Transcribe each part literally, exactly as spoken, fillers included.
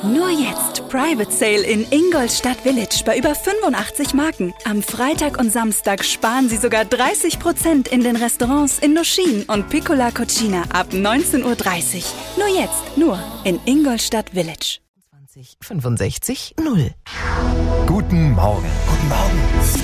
Nur jetzt Private Sale in Ingolstadt Village bei über fünfundachtzig Marken. Am Freitag und Samstag sparen Sie sogar dreißig Prozent in den Restaurants in Noschin und Piccola Cucina ab neunzehn Uhr dreißig. Nur jetzt, nur in Ingolstadt Village. zwanzig fünfundsechzig null. Guten Morgen. Guten Morgen.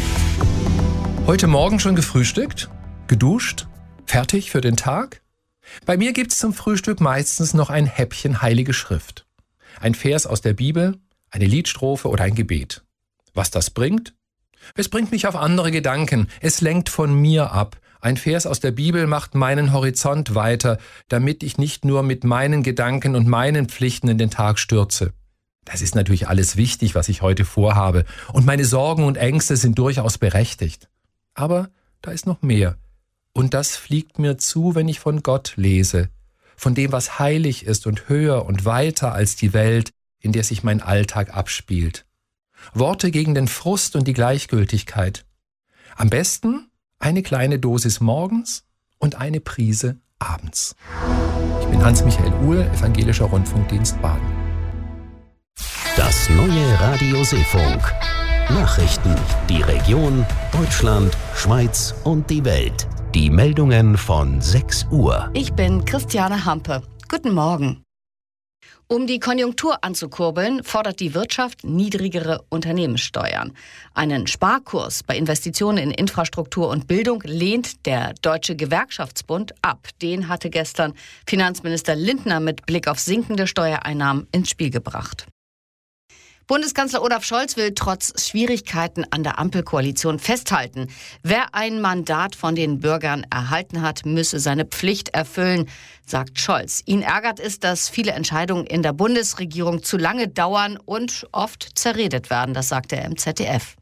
Heute Morgen schon gefrühstückt? Geduscht? Fertig für den Tag? Bei mir gibt's zum Frühstück meistens noch ein Häppchen Heilige Schrift. Ein Vers aus der Bibel, eine Liedstrophe oder ein Gebet. Was das bringt? Es bringt mich auf andere Gedanken. Es lenkt von mir ab. Ein Vers aus der Bibel macht meinen Horizont weiter, damit ich nicht nur mit meinen Gedanken und meinen Pflichten in den Tag stürze. Das ist natürlich alles wichtig, was ich heute vorhabe. Und meine Sorgen und Ängste sind durchaus berechtigt. Aber da ist noch mehr. Und das fliegt mir zu, wenn ich von Gott lese. Von dem, was heilig ist und höher und weiter als die Welt, in der sich mein Alltag abspielt. Worte gegen den Frust und die Gleichgültigkeit. Am besten eine kleine Dosis morgens und eine Prise abends. Ich bin Hans-Michael Uhl, Evangelischer Rundfunkdienst Baden. Das neue Radio Seefunk. Nachrichten, die Region, Deutschland, Schweiz und die Welt. Die Meldungen von sechs Uhr. Ich bin Christiane Hampe. Guten Morgen. Um die Konjunktur anzukurbeln, fordert die Wirtschaft niedrigere Unternehmenssteuern. Einen Sparkurs bei Investitionen in Infrastruktur und Bildung lehnt der Deutsche Gewerkschaftsbund ab. Den hatte gestern Finanzminister Lindner mit Blick auf sinkende Steuereinnahmen ins Spiel gebracht. Bundeskanzler Olaf Scholz will trotz Schwierigkeiten an der Ampelkoalition festhalten. Wer ein Mandat von den Bürgern erhalten hat, müsse seine Pflicht erfüllen, sagt Scholz. Ihn ärgert es, dass viele Entscheidungen in der Bundesregierung zu lange dauern und oft zerredet werden, das sagte er im Z D F.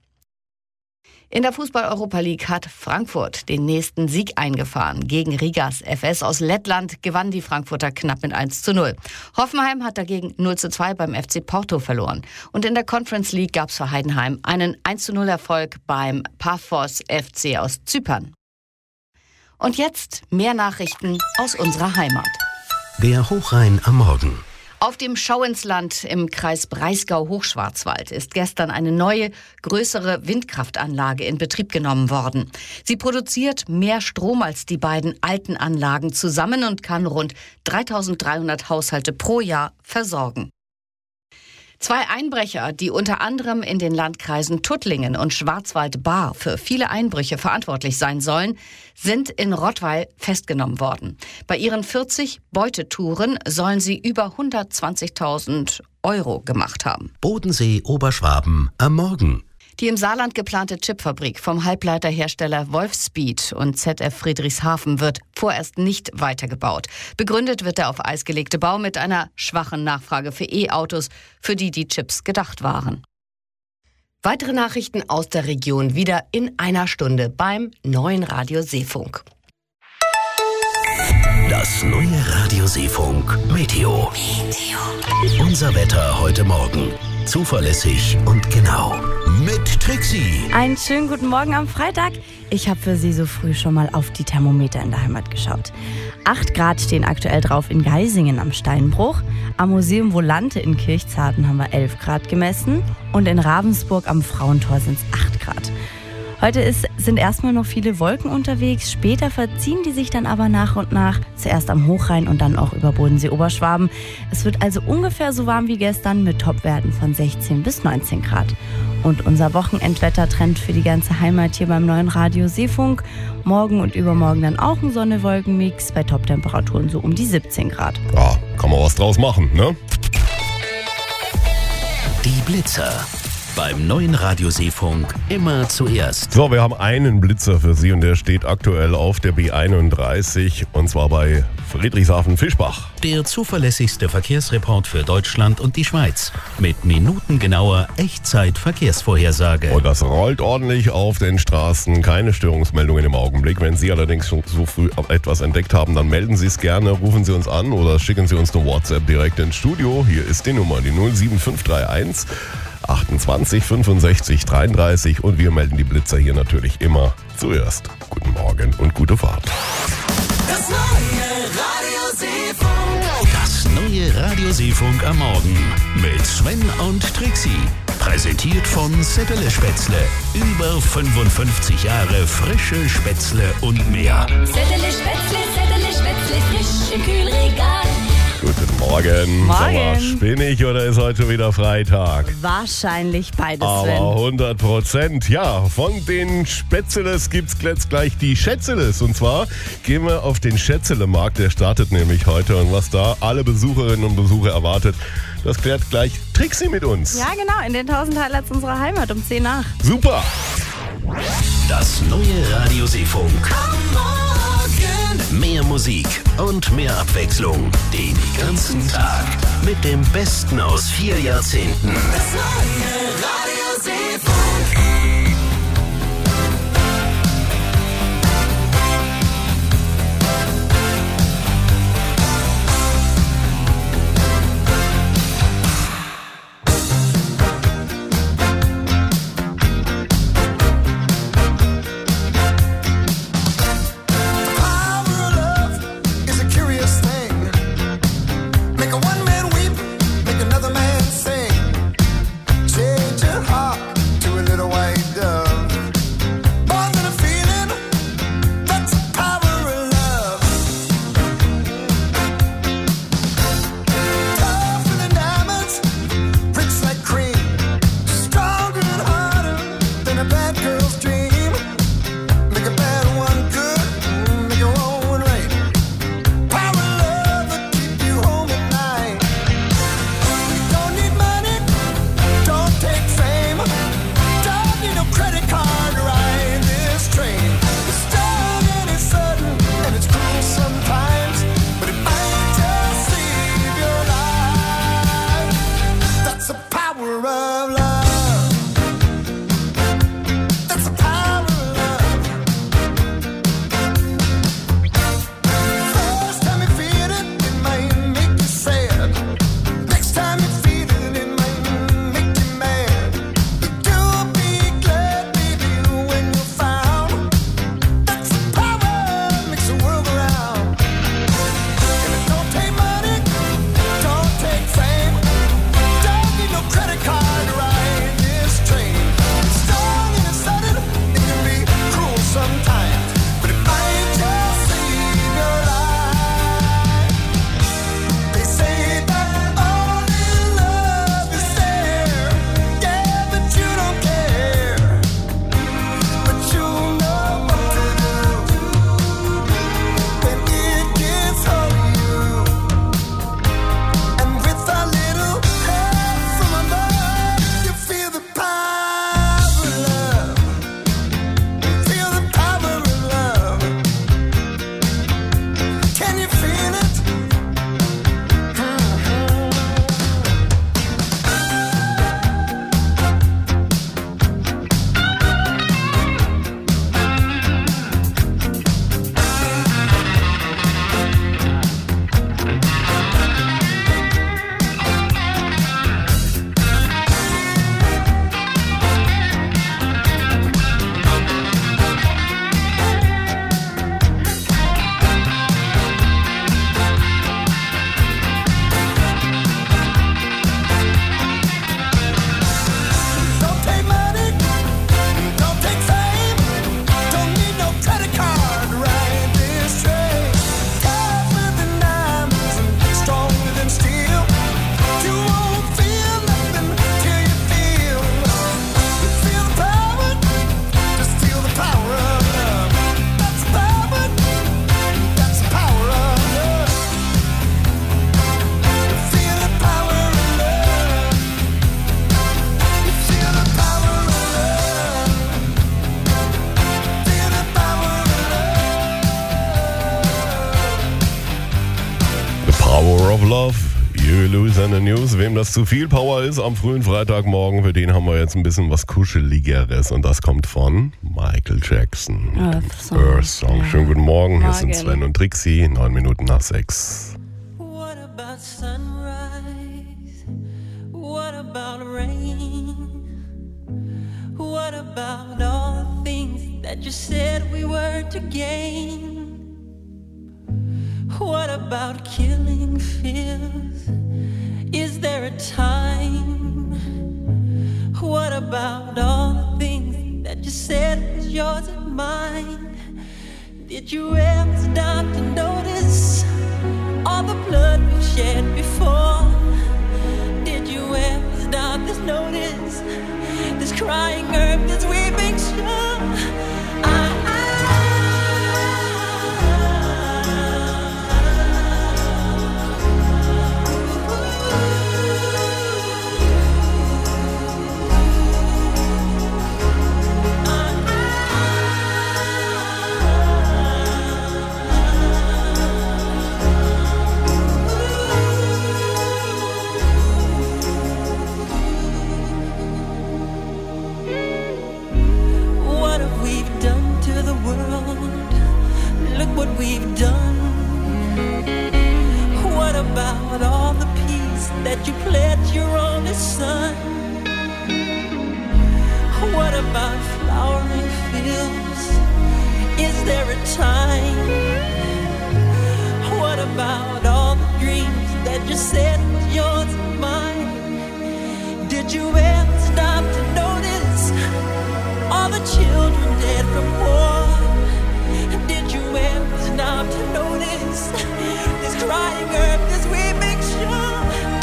In der Fußball-Europa League hat Frankfurt den nächsten Sieg eingefahren. Gegen Rigas F S aus Lettland gewannen die Frankfurter knapp mit eins zu null. Hoffenheim hat dagegen null zu zwei beim F C Porto verloren. Und in der Conference League gab es für Heidenheim einen eins zu null Erfolg beim Paphos F C aus Zypern. Und jetzt mehr Nachrichten aus unserer Heimat. Der Hochrhein am Morgen. Auf dem Schauinsland im Kreis Breisgau-Hochschwarzwald ist gestern eine neue, größere Windkraftanlage in Betrieb genommen worden. Sie produziert mehr Strom als die beiden alten Anlagen zusammen und kann rund dreitausenddreihundert Haushalte pro Jahr versorgen. Zwei Einbrecher, die unter anderem in den Landkreisen Tuttlingen und Schwarzwald-Baar für viele Einbrüche verantwortlich sein sollen, sind in Rottweil festgenommen worden. Bei ihren vierzig Beutetouren sollen sie über hundertzwanzigtausend Euro gemacht haben. Bodensee Oberschwaben am Morgen. Die im Saarland geplante Chipfabrik vom Halbleiterhersteller Wolfspeed und Z F Friedrichshafen wird vorerst nicht weitergebaut. Begründet wird der auf Eis gelegte Bau mit einer schwachen Nachfrage für E-Autos, für die die Chips gedacht waren. Weitere Nachrichten aus der Region wieder in einer Stunde beim neuen Radio Seefunk. Das neue Radio Seefunk Meteo. Meteo. Unser Wetter heute Morgen. Zuverlässig und genau. Mit Trixie. Einen schönen guten Morgen am Freitag. Ich habe für Sie so früh schon mal auf die Thermometer in der Heimat geschaut. acht Grad stehen aktuell drauf in Geisingen am Steinbruch. Am Museum Volante in Kirchzarten haben wir elf Grad gemessen. Und in Ravensburg am Frauentor sind es acht Grad. Heute ist, sind erstmal noch viele Wolken unterwegs, später verziehen die sich dann aber nach und nach, zuerst am Hochrhein und dann auch über Bodensee-Oberschwaben. Es wird also ungefähr so warm wie gestern mit Topwerten von sechzehn bis neunzehn Grad. Und unser Wochenendwettertrend für die ganze Heimat hier beim neuen Radio Seefunk. Morgen und übermorgen dann auch ein Sonne-Wolken-Mix bei Toptemperaturen so um die siebzehn Grad. Ja, kann man was draus machen, ne? Die Blitzer. Beim neuen Radio Seefunk immer zuerst. So, wir haben einen Blitzer für Sie und der steht aktuell auf der B einunddreißig und zwar bei Friedrichshafen-Fischbach. Der zuverlässigste Verkehrsreport für Deutschland und die Schweiz. Mit minutengenauer Echtzeit-Verkehrsvorhersage. Und das rollt ordentlich auf den Straßen. Keine Störungsmeldungen im Augenblick. Wenn Sie allerdings schon so früh etwas entdeckt haben, dann melden Sie es gerne, rufen Sie uns an oder schicken Sie uns eine WhatsApp direkt ins Studio. Hier ist die Nummer, die null sieben fünf drei eins achtundzwanzig fünfundsechzig dreiunddreißig und wir melden die Blitzer hier natürlich immer zuerst. Guten Morgen und gute Fahrt. Das neue Radio Seefunk. Das neue Radio Seefunk am Morgen mit Sven und Trixie. Präsentiert von Settele Spätzle. Über fünfundfünfzig Jahre frische Spätzle und mehr. Settele Spätzle, Settele Spätzle, frisch im Kühlregal. Guten Morgen. Morgen. Sag mal, spinnig oder ist heute schon wieder Freitag? Wahrscheinlich beides, Aber Sven. hundert Prozent, ja. Von den Spätzeles gibt's jetzt gleich die Schätzeles. Und zwar gehen wir auf den Schätzelemarkt. Der startet nämlich heute. Und was da alle Besucherinnen und Besucher erwartet, das klärt gleich Trixie mit uns. Ja, genau, in den tausend Highlights unserer Heimat um zehn nach. Super. Das neue Radio Seefunk. Mehr Musik und mehr Abwechslung. Den ganzen Tag. Mit dem Besten aus vier Jahrzehnten. Das neue Radio Seefunk. Power of Love, You Lose in the News. Wem das zu viel Power ist am frühen Freitagmorgen, für den haben wir jetzt ein bisschen was Kuscheligeres. Und das kommt von Michael Jackson. Earth Song. Earth Song. Ja. Schönen guten Morgen. Hier Morgen. sind Sven und Trixie, neun Minuten nach sechs. What about sunrise? What about rain? What about all the things that you said we were to gain? What about killing fears? Is there a time yours and mine. Did you ever stop to notice all the blood we've shed before? Did you ever stop to notice this crying earth, this weeping shore? I what we've done. What about all the peace that you pledged your only son? What about flowering fields? Is there a time? What about all the dreams that you said was yours and mine? Did you ever stop to notice all the children dead from war? Did you ever stop to notice this crying earth, this weeping shore?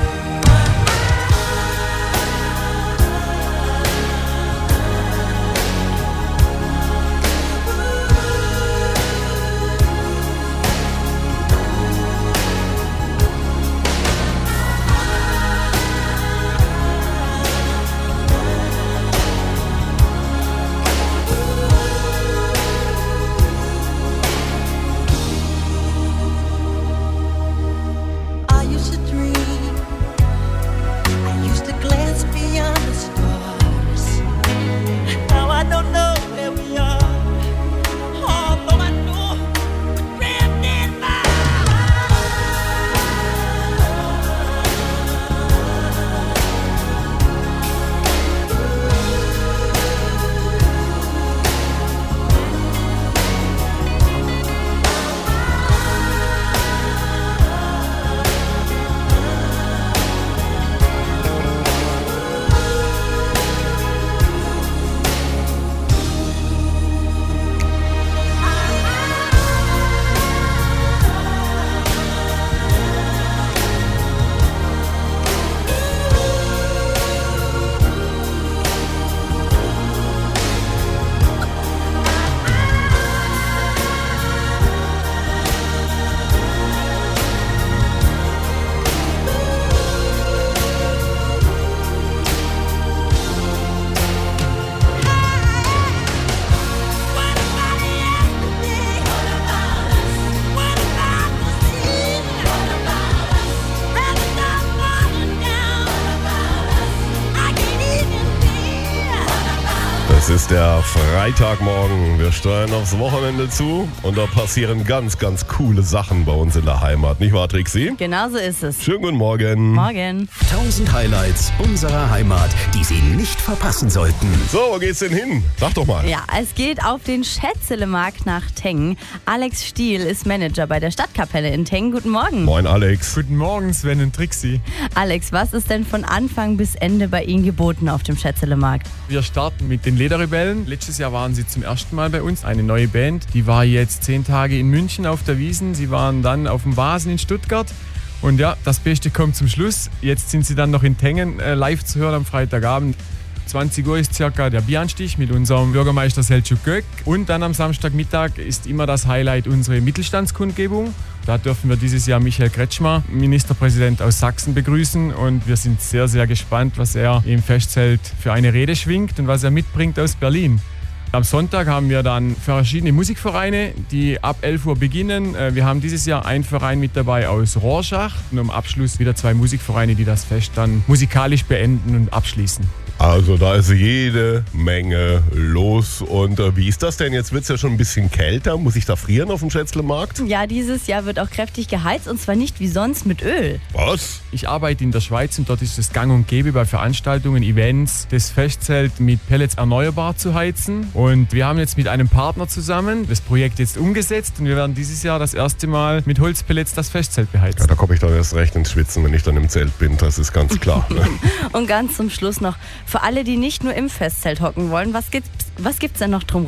Es ist der Freitagmorgen. Wir steuern aufs Wochenende zu und da passieren ganz, ganz coole Sachen bei uns in der Heimat. Nicht wahr, Trixie? Genau so ist es. Schönen guten Morgen. Morgen. tausend Highlights unserer Heimat, die Sie nicht verpassen sollten. So, wo geht's denn hin? Sag doch mal. Ja, es geht auf den Schätzelemarkt nach Tengen. Alex Stiel ist Manager bei der Stadtkapelle in Tengen. Guten Morgen. Moin, Alex. Guten Morgen, Sven und Trixie. Alex, was ist denn von Anfang bis Ende bei Ihnen geboten auf dem Schätzelemarkt? Wir starten mit den Lederrebellen. Letztes Jahr waren sie zum ersten Mal bei uns. Eine neue Band. Die war jetzt zehn Tage in München auf der Wiesn. Sie waren dann auf dem Vasen in Stuttgart. Und ja, das Beste kommt zum Schluss. Jetzt sind sie dann noch in Tengen äh, live zu hören am Freitagabend. zwanzig Uhr ist circa der Bieranstich mit unserem Bürgermeister Selçuk Gök. Und dann am Samstagmittag ist immer das Highlight unsere Mittelstandskundgebung. Da dürfen wir dieses Jahr Michael Kretschmer, Ministerpräsident aus Sachsen, begrüßen. Und wir sind sehr, sehr gespannt, was er im Festzelt für eine Rede schwingt und was er mitbringt aus Berlin. Am Sonntag haben wir dann verschiedene Musikvereine, die ab elf Uhr beginnen. Wir haben dieses Jahr einen Verein mit dabei aus Rorschach und am Abschluss wieder zwei Musikvereine, die das Fest dann musikalisch beenden und abschließen. Also da ist jede Menge los. Und äh, wie ist das denn? Jetzt wird es ja schon ein bisschen kälter. Muss ich da frieren auf dem Schätzlemarkt? Ja, dieses Jahr wird auch kräftig geheizt und zwar nicht wie sonst mit Öl. Was? Ich arbeite in der Schweiz und dort ist es gang und gäbe bei Veranstaltungen, Events, das Festzelt mit Pellets erneuerbar zu heizen. Und wir haben jetzt mit einem Partner zusammen das Projekt jetzt umgesetzt und wir werden dieses Jahr das erste Mal mit Holzpellets das Festzelt beheizen. Ja, da komme ich dann erst recht ins Schwitzen, wenn ich dann im Zelt bin. Das ist ganz klar. Ne? Und ganz zum Schluss noch, für alle, die nicht nur im Festzelt hocken wollen, was gibt's, was gibt's denn noch drumrum?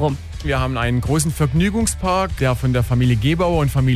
Wir haben einen großen Vergnügungspark, der von der Familie Gebauer und Familie